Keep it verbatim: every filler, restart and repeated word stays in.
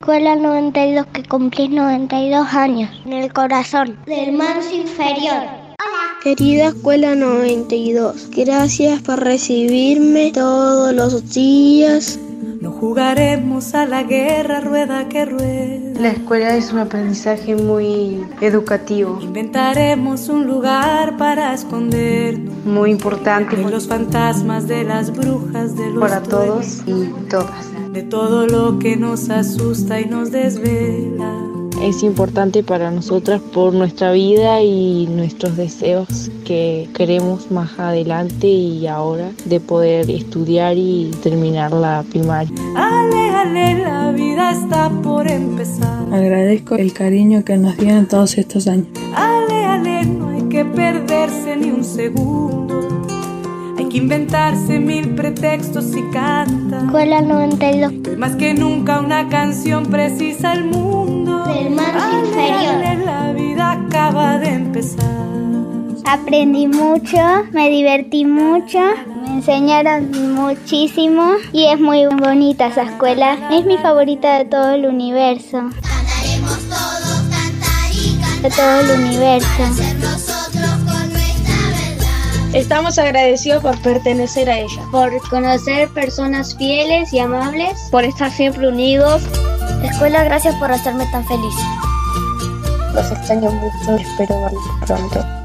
Escuela noventa y dos, que cumplís noventa y dos años, en el corazón del manso inferior. Querida Escuela noventa y dos, gracias por recibirme todos los días. No jugaremos a la guerra, rueda que rueda. La escuela es un aprendizaje muy educativo. Inventaremos un lugar para escondernos. Muy importante. De los fantasmas, de las brujas, de los para duendes, todos y todas. de todo lo que nos asusta y nos desvela. Es importante para nosotras por nuestra vida y nuestros deseos que queremos más adelante y ahora de poder estudiar y terminar la primaria. Ale, ale, la vida está por empezar. Agradezco el cariño que nos dieron todos estos años. Ale, ale, no hay que perderse ni un segundo. Hay que inventarse mil pretextos y cantar. Escuela noventa y dos. Más que nunca una canción precisa el mundo. Del manso Ale, inferior. ale, la vida acaba de empezar. Aprendí mucho, me divertí mucho, me enseñaron muchísimo y es muy bonita esa escuela. Es mi favorita de todo el universo. Cantaremos todos, cantar y cantar. De todo el universo. Ser nosotros con nuestra verdad. Estamos agradecidos por pertenecer a ella, Por conocer personas fieles y amables. por estar siempre unidos. Escuela, gracias por hacerme tan feliz. Los extraño mucho, espero verlos pronto.